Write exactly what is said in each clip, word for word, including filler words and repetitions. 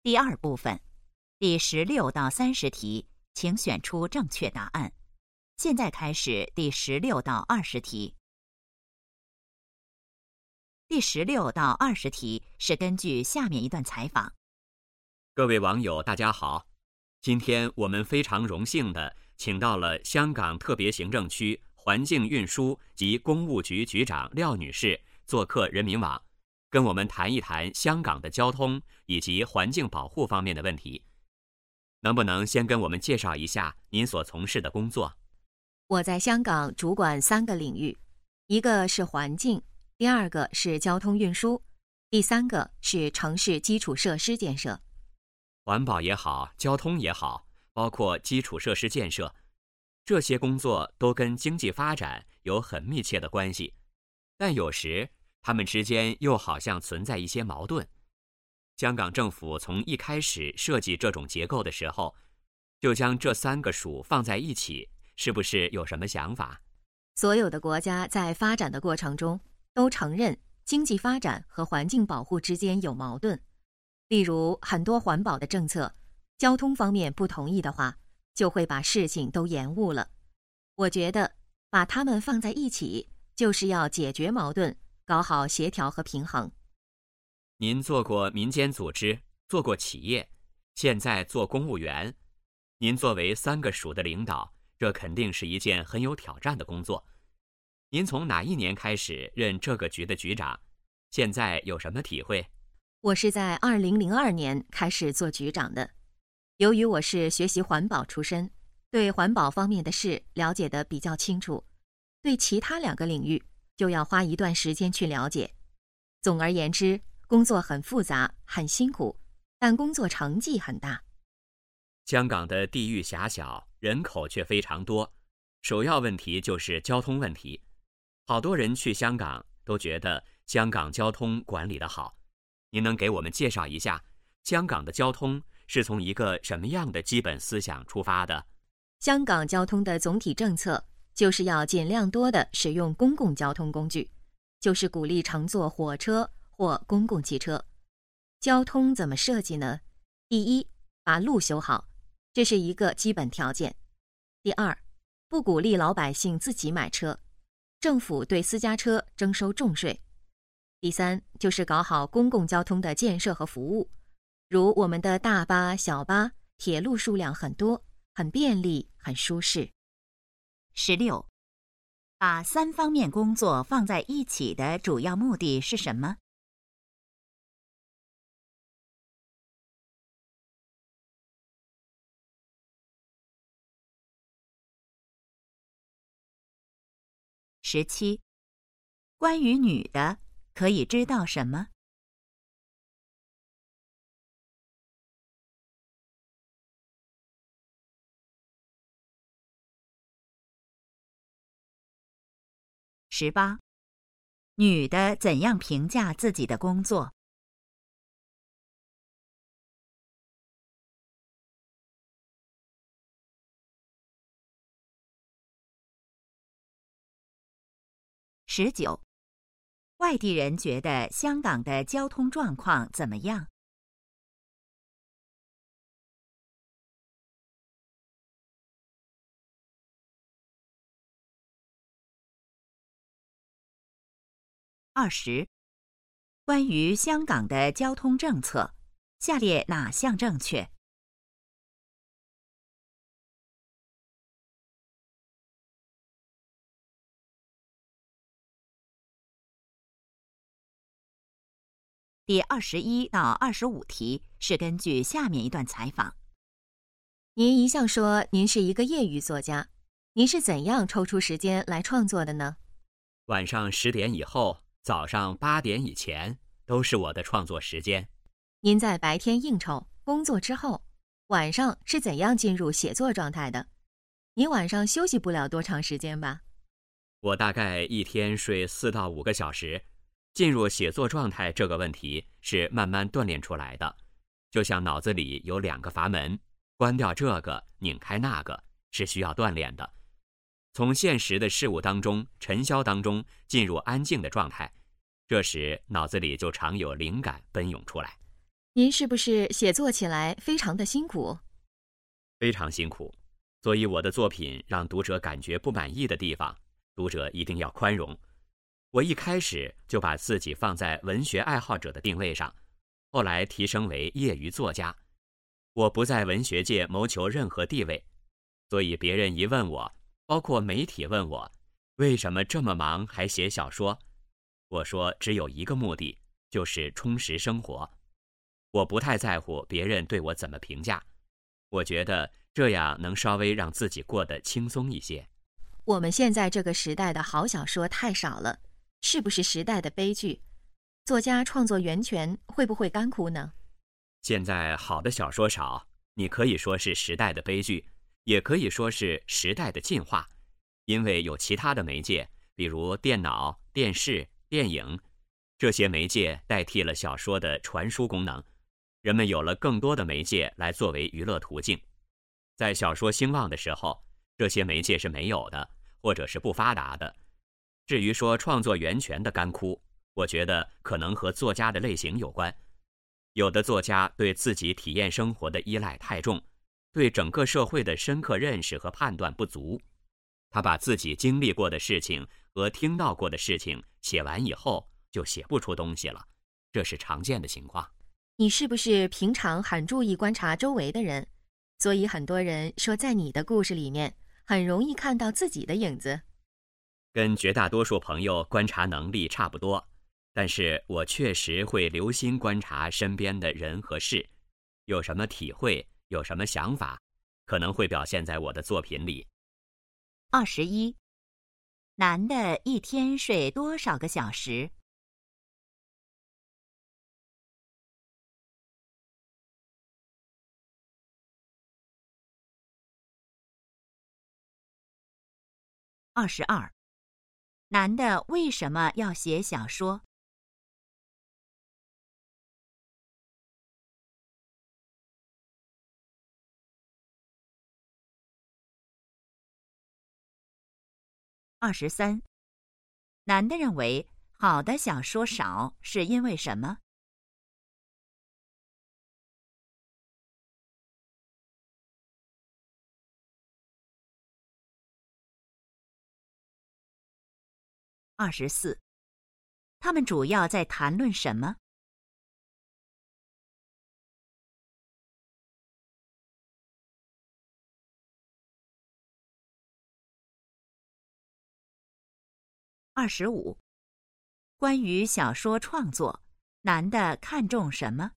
第二部分，第十六到三十题，请选出正确答案。现在开始第十六到二十题。第十六到二十题是根据下面一段采访。 各位网友，大家好，今天我们非常荣幸地请到了香港特别行政区环境运输及公务局局长廖女士做客人民网，跟我们谈一谈香港的交通以及环境保护方面的问题。能不能先跟我们介绍一下您所从事的工作？ 我在香港主管三个领域，一个是环境，第二个是交通运输，第三个是城市基础设施建设。 环保也好，交通也好，包括基础设施建设，这些工作都跟经济发展有很密切的关系，但有时它们之间又好像存在一些矛盾。香港政府从一开始设计这种结构的时候，就将这三个属放在一起，是不是有什么想法？ 所有的国家在发展的过程中都承认经济发展和环境保护之间有矛盾。例如很多环保的政策，交通方面不同意的话，就会把事情都延误了。我觉得把它们放在一起，就是要解决矛盾，搞好协调和平衡。 您做过民间组织，做过企业，现在做公务员，您作为三个署的领导，这肯定是一件很有挑战的工作。您从哪一年开始任这个局的局长？现在有什么体会？ 我是在二零零二年开始做局长的。由于我是学习环保出身，对环保方面的事了解得比较清楚，对其他两个领域就要花一段时间去了解。总而言之，工作很复杂，很辛苦，但工作成绩很大。 香港的地域狭小，人口却非常多，首要问题就是交通问题。好多人去香港都觉得香港交通管理得好，您能给我们介绍一下香港的交通是从一个什么样的基本思想出发的？ 香港交通的总体政策就是要尽量多的使用公共交通工具，就是鼓励乘坐火车或公共汽车。交通怎么设计呢？第一，把路修好，这是一个基本条件。第二，不鼓励老百姓自己买车，政府对私家车征收重税。第三，就是搞好公共交通的建设和服务，如我们的大巴、小巴、铁路数量很多，很便利，很舒适。 十六，把三方面工作放在一起的主要目的是什么？十七，关于女的，可以知道什么？十八，女的怎样评价自己的工作？十九，外地人觉得香港的交通状况怎么样？二十，关于香港的交通政策，下列哪项正确？第二十一到二十五题是根据下面一段采访。 您一向说您是一个业余作家，您是怎样抽出时间来创作的呢？ 晚上十点以后，早上八点以前都是我的创作时间。 您在白天应酬工作之后，晚上是怎样进入写作状态的？您晚上休息不了多长时间吧？ 我大概一天睡四到五个小时。进入写作状态这个问题是慢慢锻炼出来的，就像脑子里有两个阀门，关掉这个，拧开那个，是需要锻炼的。从现实的事物当中、尘嚣当中进入安静的状态，这时脑子里就常有灵感奔涌出来。 您是不是写作起来非常的辛苦？ 非常辛苦，所以我的作品让读者感觉不满意的地方，读者一定要宽容。我一开始就把自己放在文学爱好者的定位上，后来提升为业余作家。我不在文学界谋求任何地位，所以别人一问我，包括媒体问我，为什么这么忙还写小说？我说只有一个目的，就是充实生活。我不太在乎别人对我怎么评价，我觉得这样能稍微让自己过得轻松一些。 我们现在这个时代的好小说太少了，是不是时代的悲剧？作家创作源泉会不会干枯呢？ 现在好的小说少，你可以说是时代的悲剧，也可以说是时代的进化，因为有其他的媒介，比如电脑、电视、电影，这些媒介代替了小说的传输功能，人们有了更多的媒介来作为娱乐途径。在小说兴旺的时候，这些媒介是没有的，或者是不发达的。至于说创作源泉的干枯，我觉得可能和作家的类型有关。有的作家对自己体验生活的依赖太重，对整个社会的深刻认识和判断不足。他把自己经历过的事情和听到过的事情写完以后，就写不出东西了，这是常见的情况。 你是不是平常很注意观察周围的人，所以很多人说在你的故事里面很容易看到自己的影子？ 跟绝大多数朋友观察能力差不多，但是我确实会留心观察身边的人和事，有什么体会，有什么想法，可能会表现在我的作品里。 二十一，男的一天睡多少个小时？二十二，男的为什么要写小说？二十三，男的认为好的小说少是因为什么？二十四，他们主要在谈论什么？二十五，关于小说创作，男的看重什么？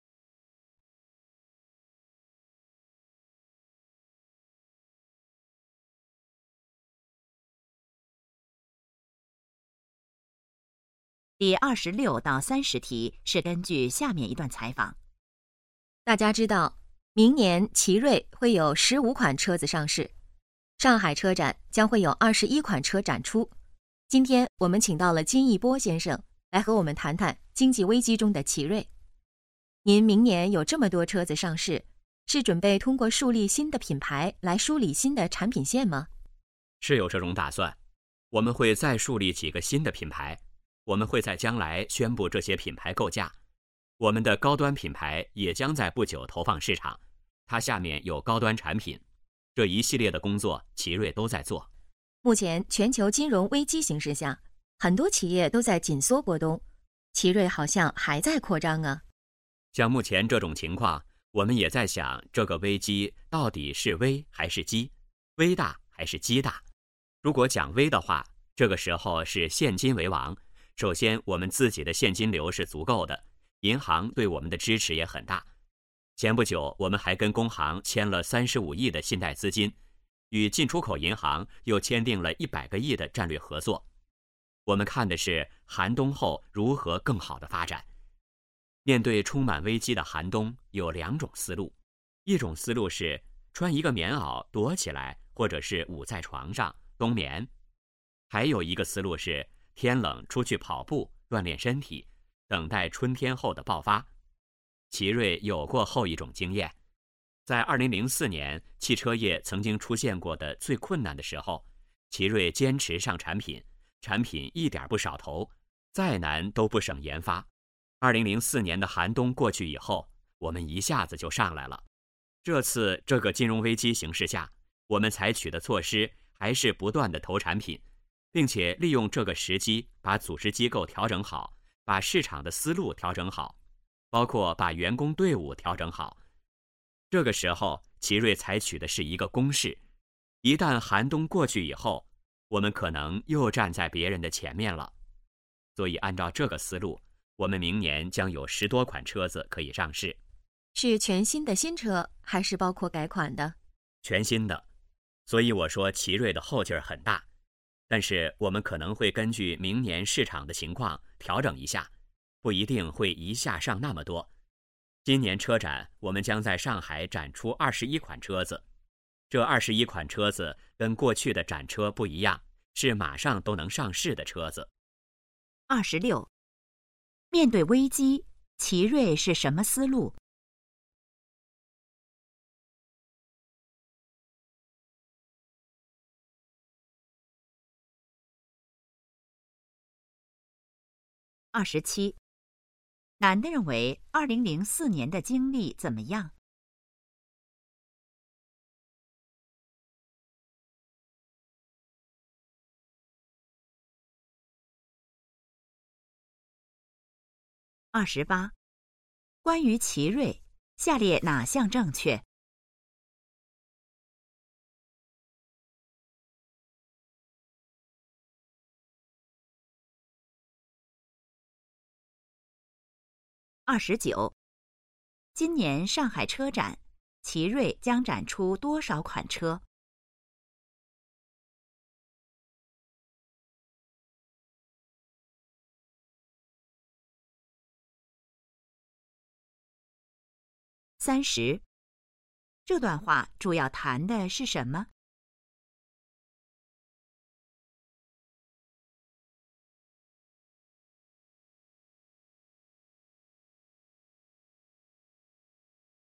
第二十六到三十题是根据下面一段采访。 大家知道，明年奇瑞会有十五款车子上市，上海车展将会有二十一款车展出。今天我们请到了金一波先生来和我们谈谈经济危机中的奇瑞。您明年有这么多车子上市，是准备通过树立新的品牌来梳理新的产品线吗？ 是有这种打算，我们会再树立几个新的品牌，我们会在将来宣布这些品牌构架。我们的高端品牌也将在不久投放市场，它下面有高端产品，这一系列的工作奇瑞都在做。 目前全球金融危机形势下，很多企业都在紧缩波动，奇瑞好像还在扩张啊。 像目前这种情况，我们也在想这个危机到底是危还是机，危大还是机大。如果讲危的话，这个时候是现金为王。首先我们自己的现金流是足够的，银行对我们的支持也很大。前不久我们还跟工行签了三十五亿的信贷资金，与进出口银行又签订了一百个亿的战略合作。我们看的是寒冬后如何更好的发展。面对充满危机的寒冬，有两种思路。一种思路是穿一个棉袄躲起来，或者是捂在床上冬眠。还有一个思路是天冷出去跑步锻炼身体，等待春天后的爆发。奇瑞有过后一种经验，在二零零四年汽车业曾经出现过的最困难的时候，奇瑞坚持上产品，产品一点不少投，再难都不省研发。二零零四年的寒冬过去以后， 我们一下子就上来了。这次这个金融危机形势下，我们采取的措施还是不断的投产品，并且利用这个时机把组织机构调整好，把市场的思路调整好，包括把员工队伍调整好。这个时候，奇瑞采取的是一个公式：一旦寒冬过去以后，我们可能又站在别人的前面了。所以按照这个思路，我们明年将有十多款车子可以上市。 是全新的新车，还是包括改款的？ 全新的。所以我说奇瑞的后劲儿很大，但是我们可能会根据明年市场的情况调整一下，不一定会一下上那么多。今年车展，我们将在上海展出二十一款车子。这二十一款车子跟过去的展车不一样，是马上都能上市的车子。 二十六，面对危机，奇瑞是什么思路？二十七，男的认为二零零四年的经历怎么样？二十八，关于奇瑞，下列哪项正确？二十九，今年上海车展，奇瑞将展出多少款车？三十，这段话主要谈的是什么？